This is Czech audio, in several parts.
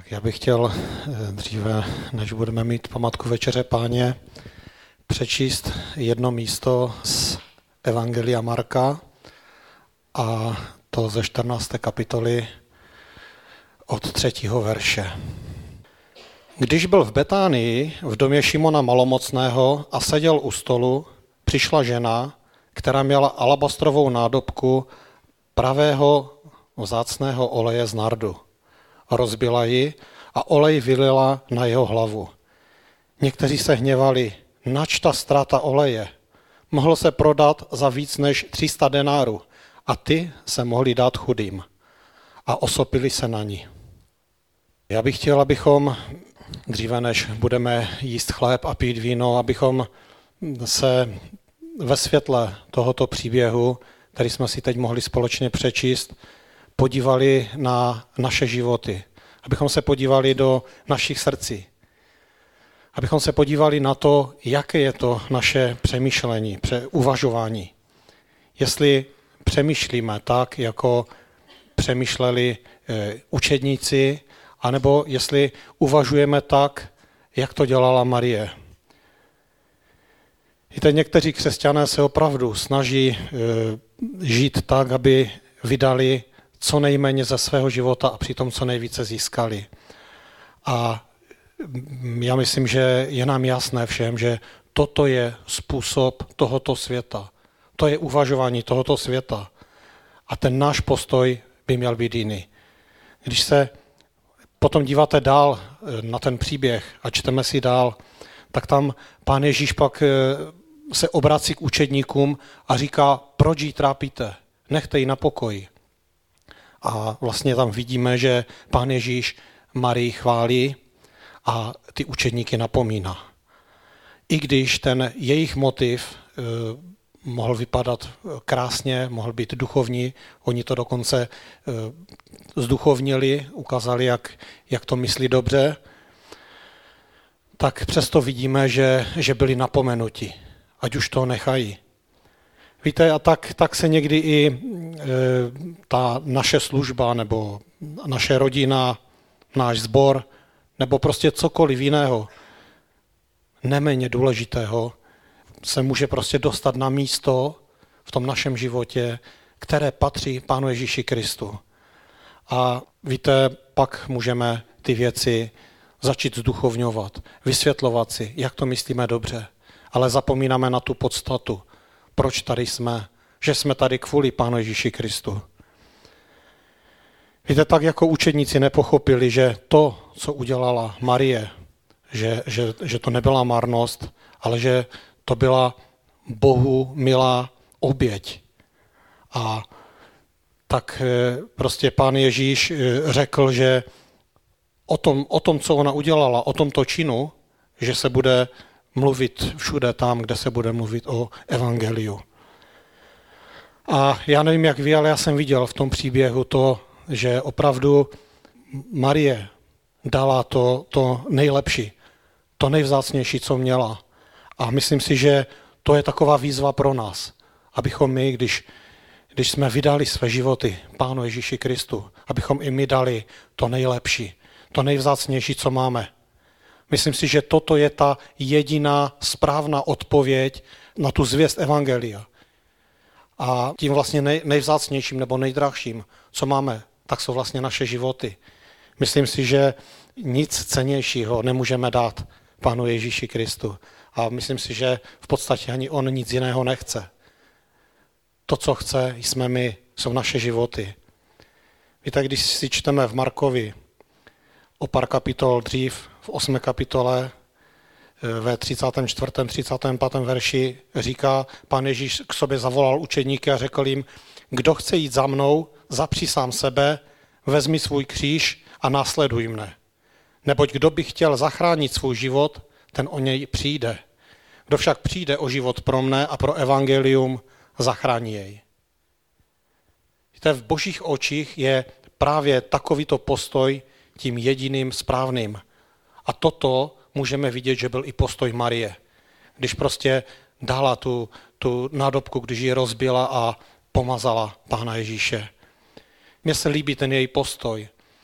Já bych chtěl dříve, než budeme mít památku Večeře Páně, přečíst jedno místo z Evangelia Marka, a to ze 14. kapitoly od 3. verše. Když byl v Betánii, v domě Šimona Malomocného a seděl u stolu, přišla žena, která měla alabastrovou nádobku pravého vzácného oleje z nardu. Rozbila ji a olej vylila na jeho hlavu. Někteří se hněvali, nač ta ztráta oleje. Mohl se prodat za víc než 300 denárů a ty se mohli dát chudým. A osopili se na ní. Já bych chtěl, abychom dříve než budeme jíst chléb a pít víno, abychom se ve světle tohoto příběhu, který jsme si teď mohli společně přečíst, podívali na naše životy, abychom se podívali do našich srdcí, abychom se podívali na to, jaké je to naše přemýšlení, uvažování. Jestli přemýšlíme tak, jako přemýšleli učedníci, anebo jestli uvažujeme tak, jak to dělala Marie. Víte, někteří křesťané se opravdu snaží žít tak, aby vydali co nejméně ze svého života a přitom co nejvíce získali. A já myslím, že je nám jasné všem, že toto je způsob tohoto světa. To je uvažování tohoto světa. A ten náš postoj by měl být jiný. Když se potom díváte dál na ten příběh a čteme si dál, tak tam Pán Ježíš pak se obrací k učedníkům a říká, proč ji trápíte, nechte ji na pokoji. A vlastně tam vidíme, že Pán Ježíš Marii chválí a ty učedníky napomíná. I když ten jejich motiv mohl vypadat krásně, mohl být duchovní, oni to dokonce zduchovnili, ukázali, jak to myslí dobře, tak přesto vidíme, že byli napomenuti, ať už to nechají. Víte, a tak se někdy i ta naše služba, nebo naše rodina, náš sbor, nebo prostě cokoliv jiného, neméně důležitého, se může prostě dostat na místo v tom našem životě, které patří Pánu Ježíši Kristu. A víte, pak můžeme ty věci začít zduchovňovat, vysvětlovat si, jak to myslíme dobře, ale zapomínáme na tu podstatu, proč tady jsme, že jsme tady kvůli Pánu Ježíši Kristu. Víte, tak jako učedníci nepochopili, že to, co udělala Marie, že to nebyla marnost, ale že to byla Bohu milá oběť. A tak prostě Pán Ježíš řekl, že o tom, co ona udělala, o tomto činu, že se bude mluvit všude tam, kde se bude mluvit o evangeliu. A já nevím, jak vy, ale já jsem viděl v tom příběhu to, že opravdu Marie dala to nejlepší, to nejvzácnější, co měla. A myslím si, že to je taková výzva pro nás, abychom my, když jsme vydali své životy Pánu Ježíši Kristu, abychom i my dali to nejlepší, to nejvzácnější, co máme. Myslím si, že toto je ta jediná správná odpověď na tu zvěst evangelia. A tím vlastně nejvzácnějším nebo nejdrahším, co máme, tak jsou vlastně naše životy. Myslím si, že nic cennějšího nemůžeme dát Pánu Ježíši Kristu. A myslím si, že v podstatě ani on nic jiného nechce. To, co chce, jsme my, jsou naše životy. Víte, když si čteme v Markovi o pár kapitol dřív, v 8. kapitole, ve 34. 35. verši říká, Pán Ježíš k sobě zavolal učedníky a řekl jim, kdo chce jít za mnou, zapři sám sebe, vezmi svůj kříž a následuj mne. Neboť kdo by chtěl zachránit svůj život, ten o něj přijde. Kdo však přijde o život pro mne a pro evangelium, zachrání jej. Víte, v Božích očích je právě takovýto postoj tím jediným správným. A toto můžeme vidět, že byl i postoj Marie. Když prostě dala tu nádobku, když ji rozbila a pomazala Pána Ježíše. Mně se líbí ten její postoj.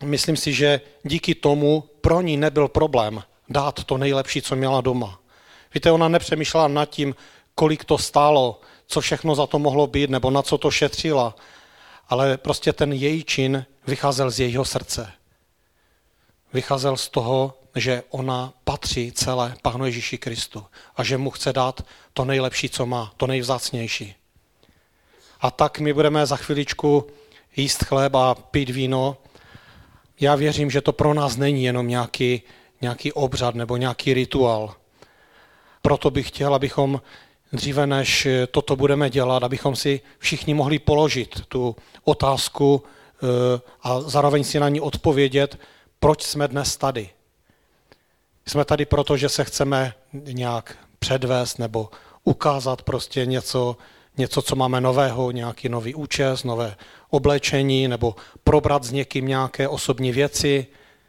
myslím si, že díky tomu pro ní nebyl problém dát to nejlepší, co měla doma. Víte, ona nepřemýšlela nad tím, kolik to stálo, co všechno za to mohlo být, nebo na co to šetřila, ale prostě ten její čin vycházel z jejího srdce. Vycházel z toho, že ona patří celé Pánu Ježíši Kristu a že mu chce dát to nejlepší, co má, to nejvzácnější. A tak my budeme za chviličku jíst chléb a pít víno. Já věřím, že to pro nás není jenom nějaký obřad nebo nějaký rituál. Proto bych chtěl, abychom dříve, než toto budeme dělat, abychom si všichni mohli položit tu otázku a zároveň si na ní odpovědět, proč jsme dnes tady. Jsme tady proto, že se chceme nějak předvést nebo ukázat prostě něco, co máme nového, nějaký nový účes, nové oblečení, nebo probrat s někým nějaké osobní věci,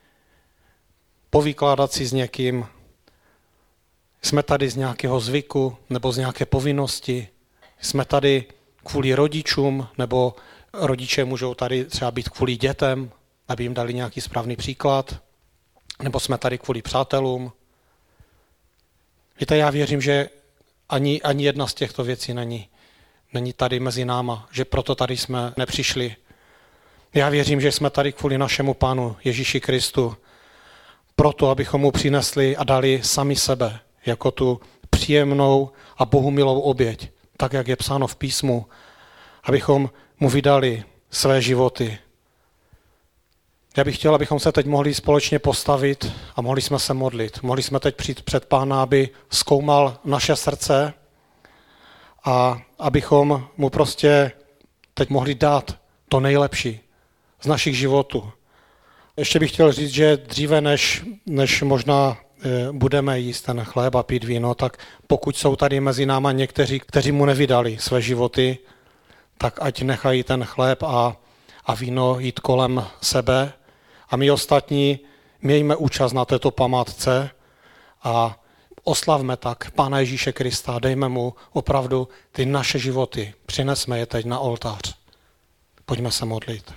povykládat si s někým. Jsme tady z nějakého zvyku nebo z nějaké povinnosti. Jsme tady kvůli rodičům, nebo rodiče můžou tady třeba být kvůli dětem, aby jim dali nějaký správný příklad, nebo jsme tady kvůli přátelům. Víte, já věřím, že ani jedna z těchto věcí není tady mezi náma, že proto tady jsme nepřišli. Já věřím, že jsme tady kvůli našemu Pánu Ježíši Kristu, proto, abychom mu přinesli a dali sami sebe jako tu příjemnou a bohumilou oběť, tak, jak je psáno v písmu, abychom mu vydali své životy. Já bych chtěl, abychom se teď mohli společně postavit a mohli jsme se modlit. Mohli jsme teď přijít před Pána, aby zkoumal naše srdce a abychom mu prostě teď mohli dát to nejlepší z našich životů. Ještě bych chtěl říct, že dříve, než možná budeme jíst ten chléb a pít víno, tak pokud jsou tady mezi náma někteří, kteří mu nevydali své životy, tak ať nechají ten chléb a víno jít kolem sebe a my ostatní mějme účast na této památce a oslavme tak Pána Ježíše Krista, dejme mu opravdu ty naše životy, přinesme je teď na oltář. Pojďme se modlit.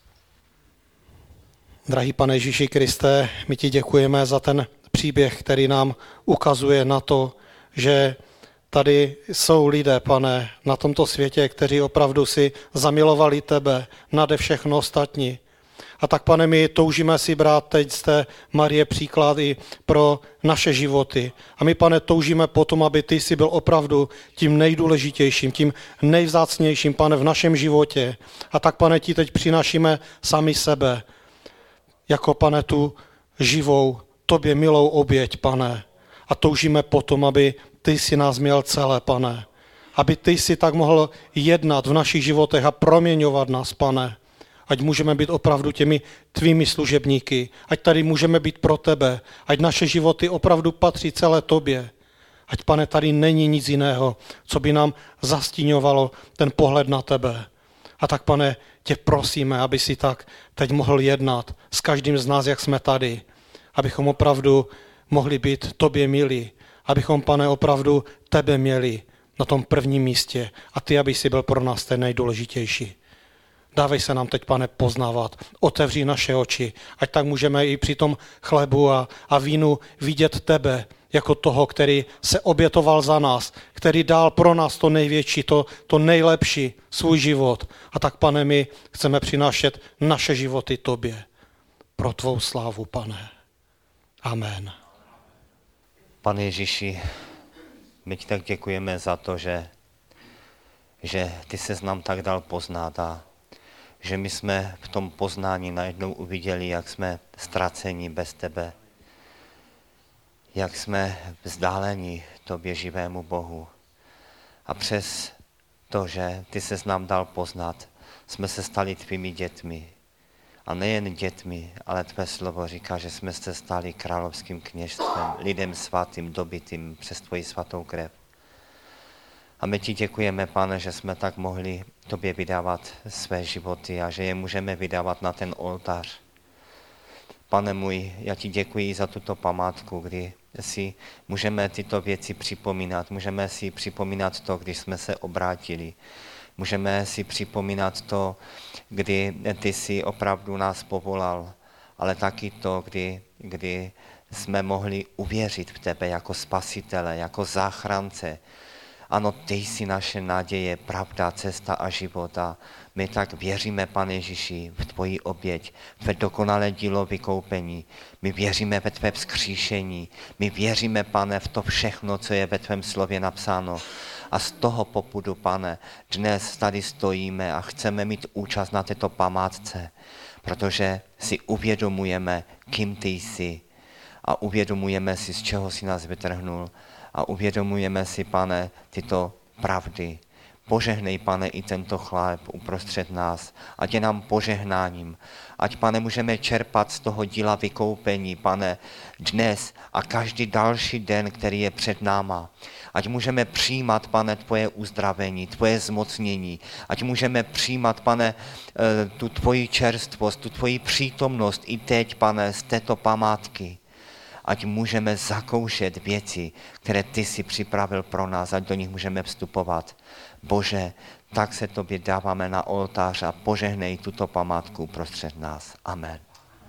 Drahý Pane Ježíši Kriste, my ti děkujeme za ten příběh, který nám ukazuje na to, že tady jsou lidé, Pane, na tomto světě, kteří opravdu si zamilovali tebe nade všechno ostatní. A tak, Pane, my toužíme si brát teď z té Marie příklad i pro naše životy. A my, Pane, toužíme potom, aby ty jsi byl opravdu tím nejdůležitějším, tím nejvzácnějším, Pane, v našem životě. A tak, Pane, ti teď přinášíme sami sebe, jako, Pane, tu živou, tobě milou oběť, Pane. A toužíme potom, aby ty jsi nás měl celé, Pane. Aby ty jsi tak mohl jednat v našich životech a proměňovat nás, Pane. Ať můžeme být opravdu těmi tvými služebníky, ať tady můžeme být pro tebe, ať naše životy opravdu patří celé tobě. Ať, Pane, tady není nic jiného, co by nám zastíňovalo ten pohled na tebe. A tak, Pane, tě prosíme, aby si tak teď mohl jednat s každým z nás, jak jsme tady, abychom opravdu mohli být tobě milí, abychom, Pane, opravdu tebe měli na tom prvním místě a ty, aby jsi byl pro nás ten nejdůležitější. Dávej se nám teď, Pane, poznávat, otevří naše oči, ať tak můžeme i při tom chlebu a vínu vidět tebe jako toho, který se obětoval za nás, který dal pro nás to největší, to nejlepší, svůj život. A tak, Pane, my chceme přinášet naše životy tobě. Pro tvou slávu, Pane. Amen. Pane Ježíši, my ti tak děkujeme za to, že ty ses nám tak dal poznat a že my jsme v tom poznání najednou uviděli, jak jsme ztraceni bez tebe, jak jsme vzdáleni tobě živému Bohu. A přes to, že ty ses nám dal poznat, jsme se stali tvými dětmi. A nejen dětmi, ale tvé slovo říká, že jsme se stali královským kněžstvem, lidem svatým, dobytým přes tvoji svatou krev. A my ti děkujeme, Pane, že jsme tak mohli tobě vydávat své životy a že je můžeme vydávat na ten oltář. Pane můj, já ti děkuji za tuto památku, kdy si můžeme tyto věci připomínat. Můžeme si připomínat to, když jsme se obrátili. Můžeme si připomínat to, kdy ty jsi opravdu nás povolal ale taky to, kdy jsme mohli uvěřit v tebe jako spasitele, jako záchrance. Ano, ty jsi naše naděje, pravda, cesta a život a my tak věříme, Pane Ježíši, v tvoji oběť, v tvé dokonalé dílo vykoupení. My věříme ve tvé vzkříšení. My věříme, Pane, v to všechno, co je ve tvém slově napsáno. A z toho popudu, Pane, dnes tady stojíme a chceme mít účast na této památce, protože si uvědomujeme, kým ty jsi. A uvědomujeme si, z čeho si nás vytrhnul. A uvědomujeme si, Pane, tyto pravdy. Požehnej, Pane, i tento chléb uprostřed nás, ať je nám požehnáním. Ať, Pane, můžeme čerpat z toho díla vykoupení, Pane, dnes a každý další den, který je před náma. Ať můžeme přijímat, Pane, tvoje uzdravení, tvoje zmocnění. Ať můžeme přijímat, Pane, tu tvoji čerstvost, tu tvoji přítomnost i teď, Pane, z této památky. Ať můžeme zakoušet věci, které ty si připravil pro nás, ať do nich můžeme vstupovat. Bože, tak se tobě dáváme na oltář a požehnej tuto památku prostřed nás. Amen.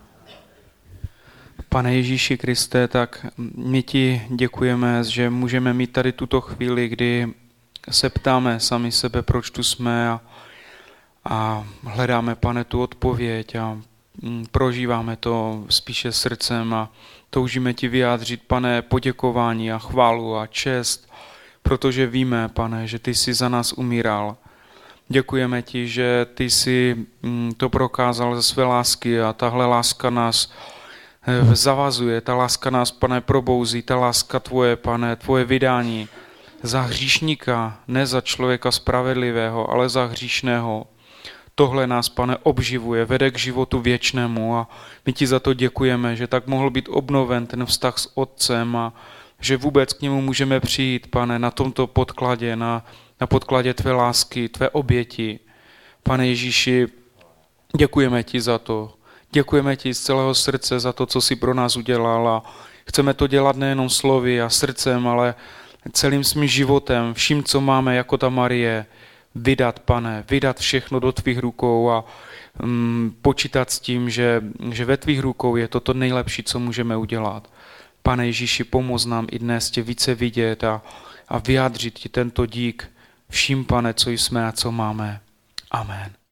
Pane Ježíši Kriste, tak my ti děkujeme, že můžeme mít tady tuto chvíli, kdy se ptáme sami sebe, proč tu jsme a hledáme, Pane, tu odpověď a prožíváme to spíše srdcem a toužíme ti vyjádřit, Pane, poděkování a chválu a čest, protože víme, Pane, že ty jsi za nás umíral. Děkujeme ti, že ty jsi to prokázal ze své lásky a tahle láska nás zavazuje, ta láska nás, Pane, probouzí, ta láska tvoje, Pane, tvoje vydání za hříšníka, ne za člověka spravedlivého, ale za hříšného. Tohle nás, Pane, obživuje, vede k životu věčnému a my ti za to děkujeme, že tak mohl být obnoven ten vztah s Otcem a že vůbec k němu můžeme přijít, Pane, na tomto podkladě, na podkladě tvé lásky, tvé oběti. Pane Ježíši, děkujeme ti za to. Děkujeme ti z celého srdce za to, co jsi pro nás udělal a chceme to dělat nejenom slovy a srdcem, ale celým svým životem, vším, co máme jako ta Marie, vydat, Pane, vydat všechno do tvých rukou a počítat s tím, že ve tvých rukou je to nejlepší, co můžeme udělat. Pane Ježíši, pomoz nám i dnes tě více vidět a vyjádřit ti tento dík vším, Pane, co jsme a co máme. Amen.